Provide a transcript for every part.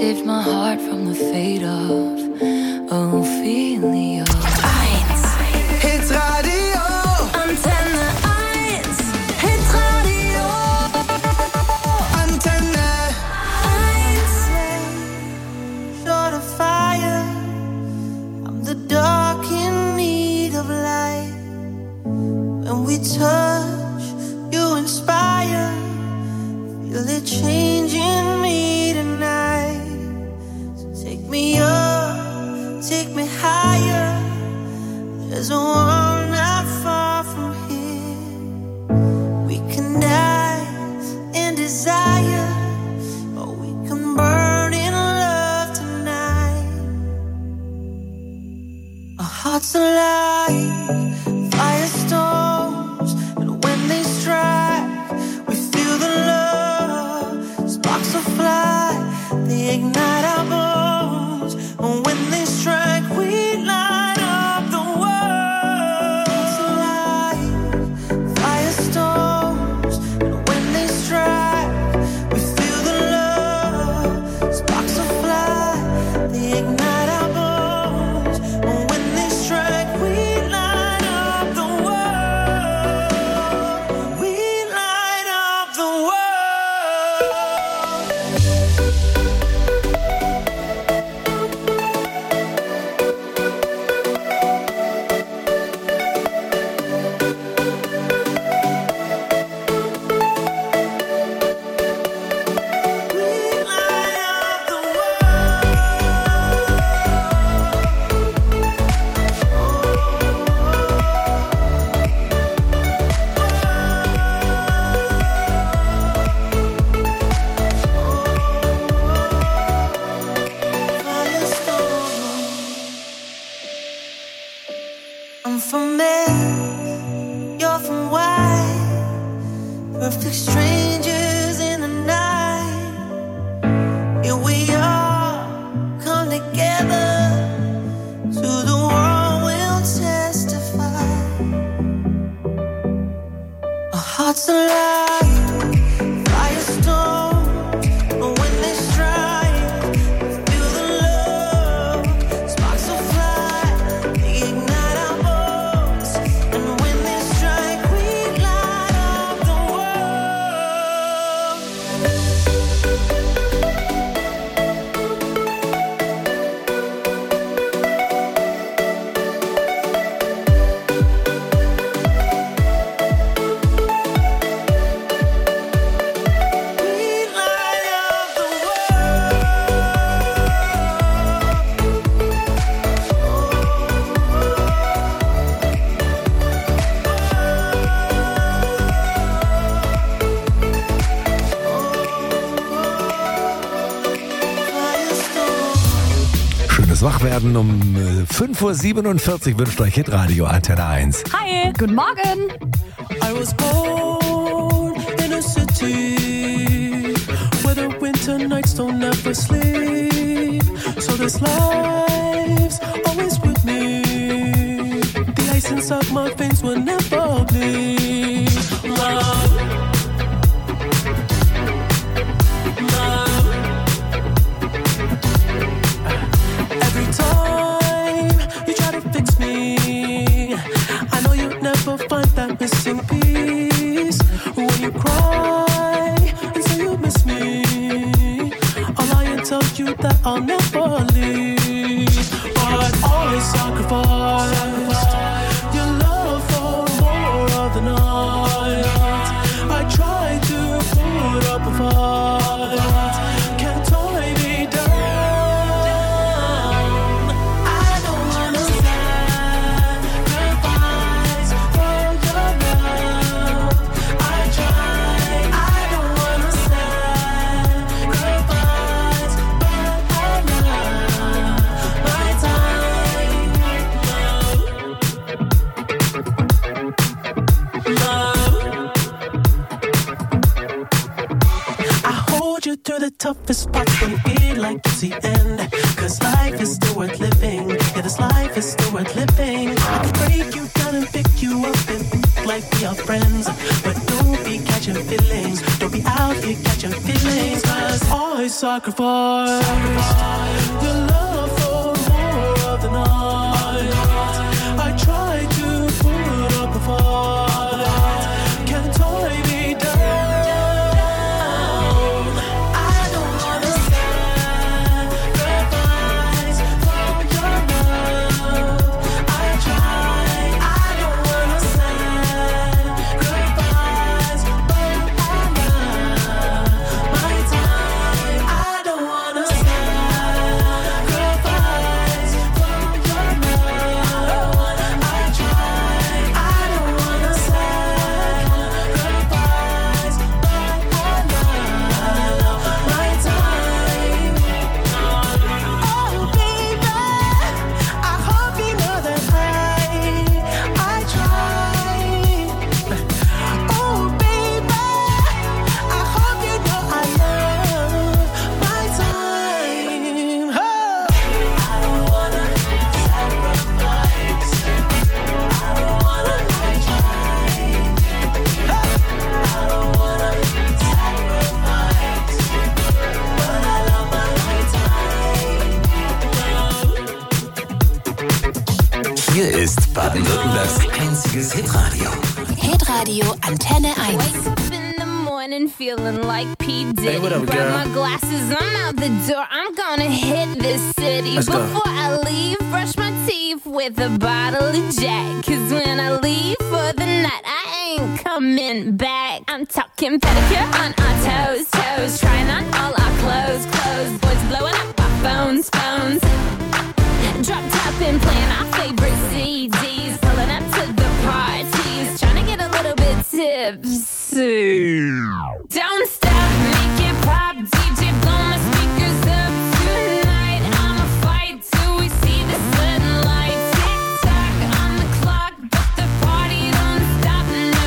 saved my heart from the fate of Ophelia. Hitradio Antenne 1 Hitradio Antenne 1 Short of fire, I'm the dark in need of light. When we touch, you inspire. Feel it changing me tonight. So take me up, take me higher. There's a world not far from here. We can die in desire, or we can burn in love tonight. Our hearts alive, firestorms, and when they strike, we feel the love. Sparks will fly, they ignite our bones, and when they strike, we light up the world. It's alive, firestorms, and when they strike, we feel the love. Sparks will fly, they ignite our bones, and when they strike, we light up the world. We light up the world. I'm from Mars, you're from White. Perfect strangers in the night. Here we are, come together. To the world we'll testify. Our hearts alive, firestorms, but when they strike, feel the love. Sparks will fly, they ignite our bones, and when they strike, we light up the world. We light up the Schönes Wachwerden um 5:47 Uhr wünscht euch Hitradio Antenne 1. Hi, guten Morgen. I was born in a city where the winter nights don't ever sleep. So this life's always with me. The ice inside my veins will never bleed. Love, love. Every time you try to fix me, I know you'll never find that missing piece. When you cry and say you miss me, I'll lie and tell you that I'll never leave. But always sacrifice your love for more of the night. I try to put up a fight, can't tie me down. I don't wanna sacrifice for your love. I try, I don't wanna sacrifice, but I love my time. Love, I hold you through the toughest parts when you feel like it's the end. Cause life is still worth living. Yeah, this life is still worth living. I can break you down and pick you up and like we are friends. But don't be catching feelings. Don't be out here catching feelings. Cause always sacrifice your love for more of the night. I try to put up a fight, can't tie me down. I don't wanna sacrifice for your love. I try, I don't wanna sacrifice, but I love my time. I don't wanna sacrifice for your love. I try, I don't wanna sacrifice, but I love my time. Oh baby, I hope you know that I try. Oh baby, I hope you know I love my time. Oh. I don't wanna sacrifice. I don't wanna try. I don't wanna sacrifice, but I love my time. Hier ist Baden-Württembergs einziges Hitradio. Hitradio Antenne 1. Wake up in the morning feeling like P. Diddy. Hey, what up, Grab girl? my glasses, I'm out the door. I'm gonna hit this city. Let's go. Before I leave, brush my teeth with a bottle of Jack. Cause when I leave for the night, I ain't coming back. I'm talking pedicure on our toes, toes. Trying on all our clothes, clothes. Boys blowing up our phones, phones. Drop top and playing our favorite CDs. Pulling up to the parties. Trying to get a little bit tipsy. Don't stop, make it pop. DJ blow my speakers up tonight. I'ma fight till we see the sunlight. Tick tock on the clock, but the party don't stop. No.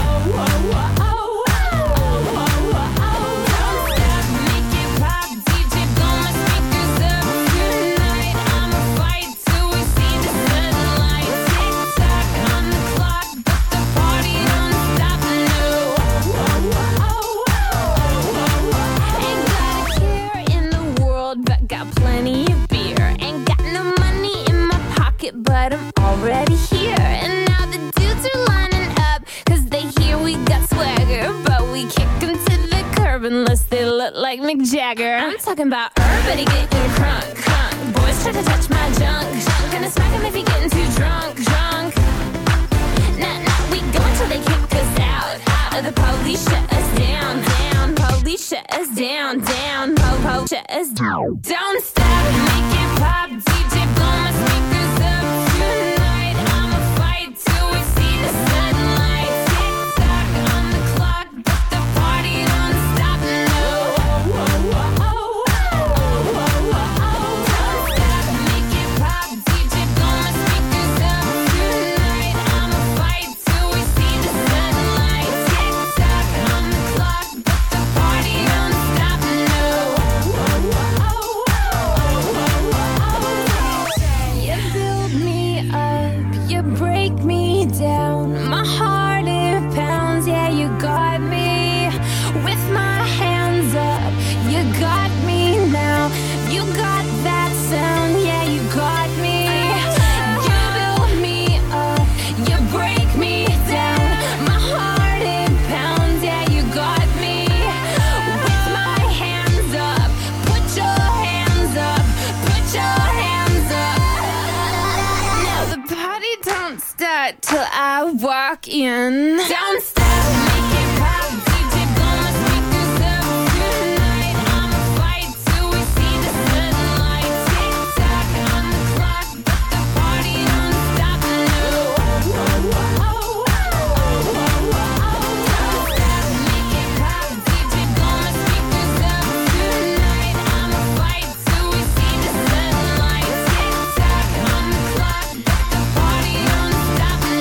Don't stop, make it pop. DJ blow my speakers up tonight. I'ma fight till we see the sunlight. Tick tock on the clock, but the party don't stop. No. Ain't got a care in the world, but got plenty of beer. Ain't got no money in my pocket, but I'm already here. And now the dudes are lining up, cause they hear we got swagger. But we kick them to the curb unless they look like Mick Jagger. I'm talking about everybody getting crunk, crunk. Boys try to touch my junk, junk. Gonna smack him if he getting too drunk, drunk. Nah, we go until they kick us out. The police shut us down, down. Police shut us down, down. Po shut us down. Don't stop, make it pop. DJ blow my speakers up tonight. I'ma fight till we see the sunlight. Tick tock on the clock, but the party don't stop. No. Don't stop, make it pop. DJ blow my speakers up tonight. I'ma fight till we see the sunlight. Tick tock on the clock, but the party don't stop. No. You build me up, you break me down. My heart it pounds, yeah, you got me. With my hands up, you got me now. You got that sound, yeah, you got me. You build me up, you break me down. My heart it pounds, yeah, you got me. With my hands up, put your hands up, put your hands up. Now the party don't start till I walk in. Don't stop, make it pop. DJ blow my speakers up tonight. I'ma fight till we see the sunlight. Tick tock on the clock, but the party don't stop. No. Don't stop, make it pop. DJ blow my speakers up tonight. I'ma fight till we see the sunlight. Tick tock on the clock, but the party don't stop. No.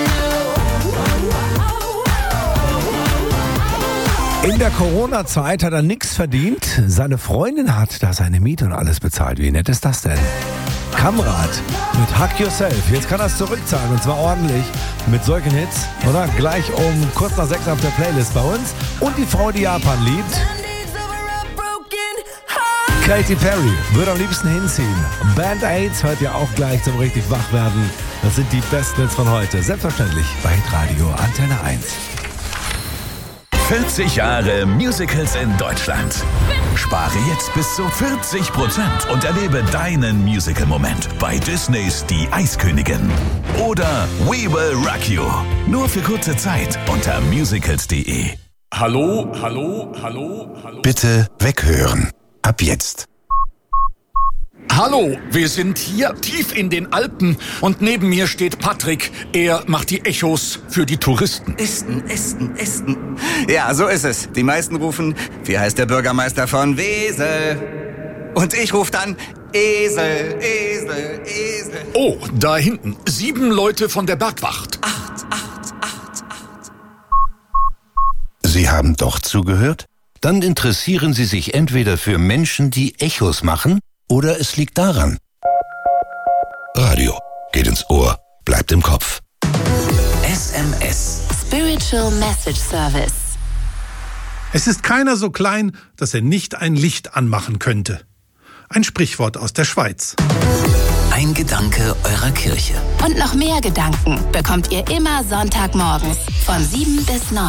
In der Corona-Zeit hat er nichts verdient. Seine Freundin hat da seine Miete und alles bezahlt. Wie nett ist das denn? Kamrat mit Hug Yourself. Jetzt kann er es zurückzahlen und zwar ordentlich mit solchen Hits, oder? Gleich um kurz nach 6 auf der Playlist bei uns. Und die Frau, die Japan liebt. Sundays over a broken heart. Katy Perry würde am liebsten hinziehen. Band-Aids hört ihr auch gleich zum richtig wach werden. Das sind die besten Hits von heute. Selbstverständlich bei Hitradio Antenne 1. 40 Jahre Musicals in Deutschland. Spare jetzt bis zu 40% und erlebe deinen Musical-Moment bei Disneys Die Eiskönigin. Oder We Will Rock You. Nur für kurze Zeit unter musicals.de. Hallo, hallo, hallo, hallo. Bitte weghören. Ab jetzt. Hallo, wir sind hier tief in den Alpen und neben mir steht Patrick. Er macht die Echos für die Touristen. Esten. Ja, so ist es. Die meisten rufen, wie heißt der Bürgermeister von Wesel? Und ich rufe dann Esel. Oh, da hinten. 7 Leute von der Bergwacht. 8. Sie haben doch zugehört? Dann interessieren Sie sich entweder für Menschen, die Echos machen, oder es liegt daran. Radio geht ins Ohr, bleibt im Kopf. SMS. Spiritual Message Service. Es ist keiner so klein, dass er nicht ein Licht anmachen könnte. Ein Sprichwort aus der Schweiz. Ein Gedanke eurer Kirche. Und noch mehr Gedanken bekommt ihr immer Sonntagmorgens von 7 bis 9.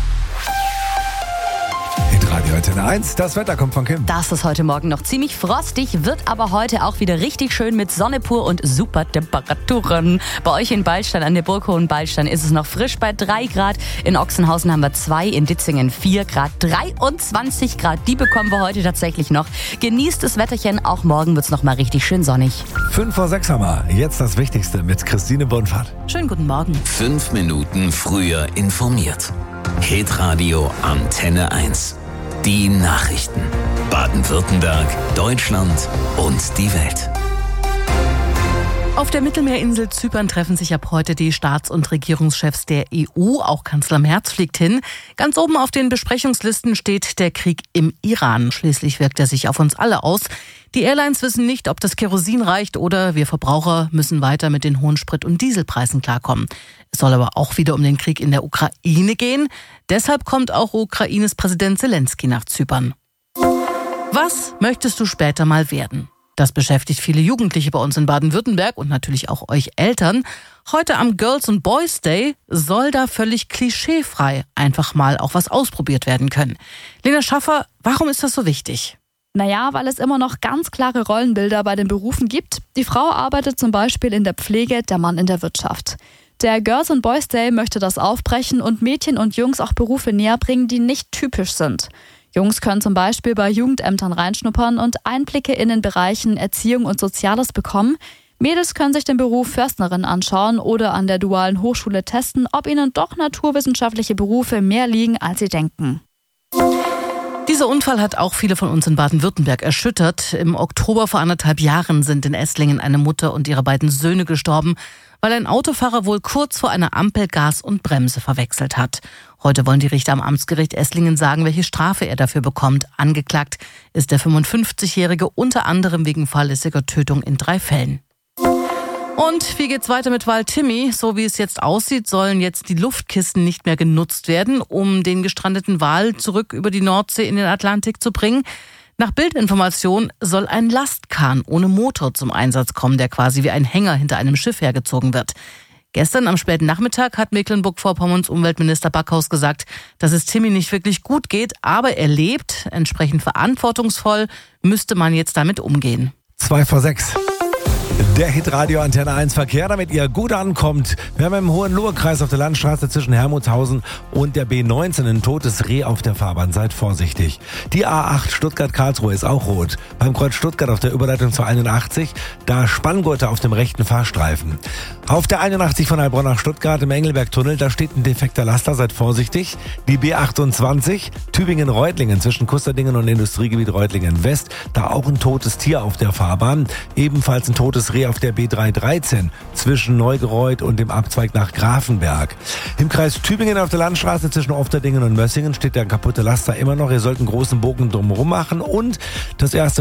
Hitradio Antenne 1, das Wetter kommt von Kim. Das ist heute Morgen noch ziemlich frostig, wird aber heute auch wieder richtig schön mit Sonne pur und super Temperaturen. Bei euch in Beilstein an der Burg Hohenbeilstein ist es noch frisch bei 3 Grad. In Ochsenhausen haben wir 2, in Ditzingen 4 Grad, 23 Grad. Die bekommen wir heute tatsächlich noch. Genießt das Wetterchen, auch morgen wird es noch mal richtig schön sonnig. 5 vor 6 haben wir. Jetzt das Wichtigste mit Christine Bonfahrt. Schönen guten Morgen. 5 Minuten früher informiert. Hitradio Antenne 1. Die Nachrichten. Baden-Württemberg, Deutschland und die Welt. Auf der Mittelmeerinsel Zypern treffen sich ab heute die Staats- und Regierungschefs der EU. Auch Kanzler Merz fliegt hin. Ganz oben auf den Besprechungslisten steht der Krieg im Iran. Schließlich wirkt er sich auf uns alle aus. Die Airlines wissen nicht, ob das Kerosin reicht oder wir Verbraucher müssen weiter mit den hohen Sprit- und Dieselpreisen klarkommen. Es soll aber auch wieder um den Krieg in der Ukraine gehen. Deshalb kommt auch Ukraines Präsident Zelensky nach Zypern. Was möchtest du später mal werden? Das beschäftigt viele Jugendliche bei uns in Baden-Württemberg und natürlich auch euch Eltern. Heute am Girls and Boys Day soll da völlig klischeefrei einfach mal auch was ausprobiert werden können. Lena Schaffer, warum ist das so wichtig? Naja, weil es immer noch ganz klare Rollenbilder bei den Berufen gibt. Die Frau arbeitet zum Beispiel in der Pflege, der Mann in der Wirtschaft. Der Girls and Boys Day möchte das aufbrechen und Mädchen und Jungs auch Berufe näher bringen, die nicht typisch sind. Jungs können zum Beispiel bei Jugendämtern reinschnuppern und Einblicke in den Bereichen Erziehung und Soziales bekommen. Mädels können sich den Beruf Förstnerin anschauen oder an der dualen Hochschule testen, ob ihnen doch naturwissenschaftliche Berufe mehr liegen, als sie denken. Dieser Unfall hat auch viele von uns in Baden-Württemberg erschüttert. Im Oktober vor 1,5 Jahren sind in Esslingen eine Mutter und ihre beiden Söhne gestorben, weil ein Autofahrer wohl kurz vor einer Ampel Gas und Bremse verwechselt hat. Heute wollen die Richter am Amtsgericht Esslingen sagen, welche Strafe er dafür bekommt. Angeklagt ist der 55-Jährige unter anderem wegen fahrlässiger Tötung in 3 Fällen. Und wie geht's weiter mit Val Timmy? So wie es jetzt aussieht, sollen jetzt die Luftkisten nicht mehr genutzt werden, um den gestrandeten Wal zurück über die Nordsee in den Atlantik zu bringen. Nach Bildinformation soll ein Lastkahn ohne Motor zum Einsatz kommen, der quasi wie ein Hänger hinter einem Schiff hergezogen wird. Gestern am späten Nachmittag hat Mecklenburg-Vorpommerns Umweltminister Backhaus gesagt, dass es Timmy nicht wirklich gut geht, aber er lebt. Entsprechend verantwortungsvoll müsste man jetzt damit umgehen. 2 vor 6. Der Hitradio Antenne 1 Verkehr, damit ihr gut ankommt. Wir haben im Hohenlohe-Kreis auf der Landstraße zwischen Hermutshausen und der B19 ein totes Reh auf der Fahrbahn. Seid vorsichtig. Die A8 Stuttgart-Karlsruhe ist auch rot. Beim Kreuz Stuttgart auf der Überleitung zur 81, da Spanngurte auf dem rechten Fahrstreifen. Auf der 81 von Heilbronn nach Stuttgart im Engelberg-Tunnel, da steht ein defekter Laster, seid vorsichtig. Die B28 Tübingen-Reutlingen zwischen Kusterdingen und Industriegebiet Reutlingen-West, da auch ein totes Tier auf der Fahrbahn. Ebenfalls ein totes Reh auf der B313 zwischen Neugereuth und dem Abzweig nach Grafenberg. Im Kreis Tübingen auf der Landstraße zwischen Ofterdingen und Mössingen steht der kaputte Laster immer noch. Ihr sollt einen großen Bogen drumherum machen und das erste